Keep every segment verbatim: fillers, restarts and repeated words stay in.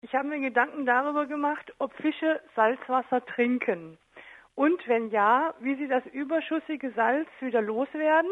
Ich habe mir Gedanken darüber gemacht, ob Fische Salzwasser trinken. Und wenn ja, wie sie das überschüssige Salz wieder loswerden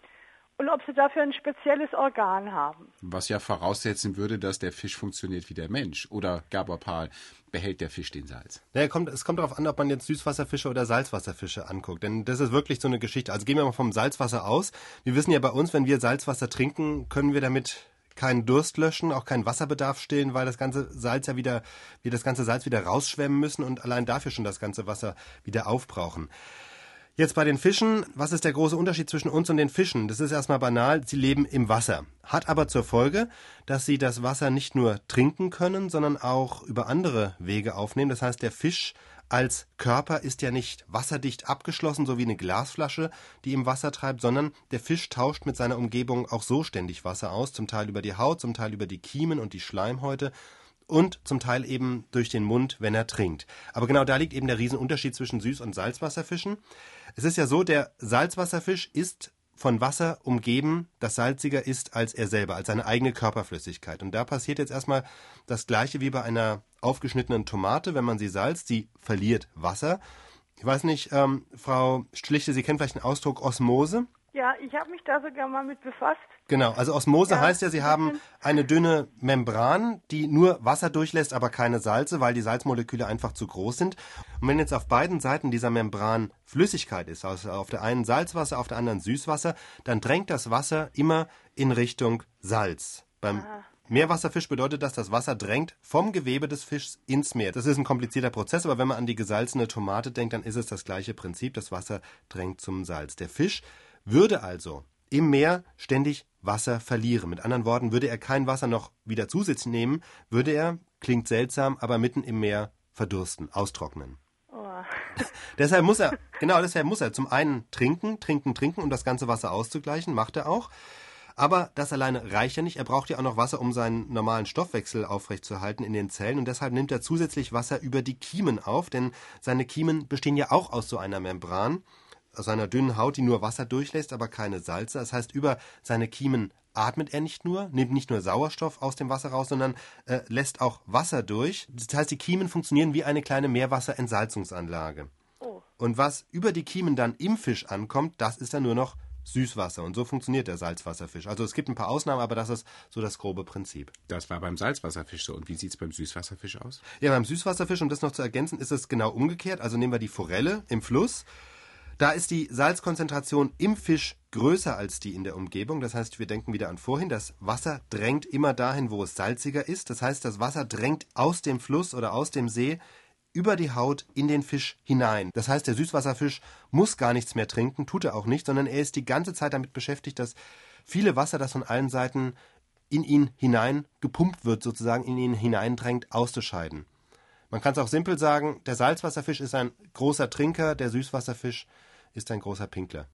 und ob sie dafür ein spezielles Organ haben. Was ja voraussetzen würde, dass der Fisch funktioniert wie der Mensch. Oder, Gabor Pahl, behält der Fisch den Salz? Naja, kommt, es kommt darauf an, ob man jetzt Süßwasserfische oder Salzwasserfische anguckt. Denn das ist wirklich so eine Geschichte. Also gehen wir mal vom Salzwasser aus. Wir wissen ja bei uns, wenn wir Salzwasser trinken, können wir damit keinen Durst löschen, auch keinen Wasserbedarf stillen, weil das ganze Salz ja wieder, wir das ganze Salz wieder rausschwemmen müssen und allein dafür schon das ganze Wasser wieder aufbrauchen. Jetzt bei den Fischen, was ist der große Unterschied zwischen uns und den Fischen? Das ist erstmal banal, sie leben im Wasser. Hat aber zur Folge, dass sie das Wasser nicht nur trinken können, sondern auch über andere Wege aufnehmen. Das heißt, der Fisch als Körper ist ja nicht wasserdicht abgeschlossen, so wie eine Glasflasche, die im Wasser treibt, sondern der Fisch tauscht mit seiner Umgebung auch so ständig Wasser aus, zum Teil über die Haut, zum Teil über die Kiemen und die Schleimhäute und zum Teil eben durch den Mund, wenn er trinkt. Aber genau da liegt eben der Riesenunterschied zwischen Süß- und Salzwasserfischen. Es ist ja so, der Salzwasserfisch ist von Wasser umgeben, das salziger ist als er selber, als seine eigene Körperflüssigkeit. Und da passiert jetzt erstmal das Gleiche wie bei einer aufgeschnittenen Tomate, wenn man sie salzt, sie verliert Wasser. Ich weiß nicht, ähm, Frau Schlichte, Sie kennen vielleicht den Ausdruck Osmose? Ja, ich habe mich da sogar mal mit befasst. Genau, also Osmose Ja, heißt ja, Sie haben eine dünne Membran, die nur Wasser durchlässt, aber keine Salze, weil die Salzmoleküle einfach zu groß sind. Und wenn jetzt auf beiden Seiten dieser Membran Flüssigkeit ist, also auf der einen Salzwasser, auf der anderen Süßwasser, dann drängt das Wasser immer in Richtung Salz. Beim Aha. Meerwasserfisch bedeutet das, das Wasser drängt vom Gewebe des Fischs ins Meer. Das ist ein komplizierter Prozess, aber wenn man an die gesalzene Tomate denkt, dann ist es das gleiche Prinzip. Das Wasser drängt zum Salz. Der Fisch würde also im Meer ständig Wasser verlieren. Mit anderen Worten, würde er kein Wasser noch wieder zusätzlich nehmen, würde er, klingt seltsam, aber mitten im Meer verdursten, austrocknen. Oh. Deshalb muss er, genau deshalb muss er zum einen trinken, trinken, trinken, um das ganze Wasser auszugleichen, macht er auch. Aber das alleine reicht ja nicht. Er braucht ja auch noch Wasser, um seinen normalen Stoffwechsel aufrechtzuerhalten in den Zellen. Und deshalb nimmt er zusätzlich Wasser über die Kiemen auf, denn seine Kiemen bestehen ja auch aus so einer Membran, aus einer dünnen Haut, die nur Wasser durchlässt, aber keine Salze. Das heißt, über seine Kiemen atmet er nicht nur, nimmt nicht nur Sauerstoff aus dem Wasser raus, sondern äh, lässt auch Wasser durch. Das heißt, die Kiemen funktionieren wie eine kleine Meerwasserentsalzungsanlage. Oh. Und was über die Kiemen dann im Fisch ankommt, das ist dann nur noch Süßwasser. Und so funktioniert der Salzwasserfisch. Also es gibt ein paar Ausnahmen, aber das ist so das grobe Prinzip. Das war beim Salzwasserfisch so. Und wie sieht es beim Süßwasserfisch aus? Ja, beim Süßwasserfisch, um das noch zu ergänzen, ist es genau umgekehrt. Also nehmen wir die Forelle im Fluss. Da ist die Salzkonzentration im Fisch größer als die in der Umgebung. Das heißt, wir denken wieder an vorhin, das Wasser drängt immer dahin, wo es salziger ist. Das heißt, das Wasser drängt aus dem Fluss oder aus dem See über die Haut in den Fisch hinein. Das heißt, der Süßwasserfisch muss gar nichts mehr trinken, tut er auch nicht, sondern er ist die ganze Zeit damit beschäftigt, dass viele Wasser, das von allen Seiten in ihn hinein gepumpt wird, sozusagen in ihn hineindrängt, auszuscheiden. Man kann es auch simpel sagen, der Salzwasserfisch ist ein großer Trinker, der Süßwasserfisch ist ein großer Pinkler.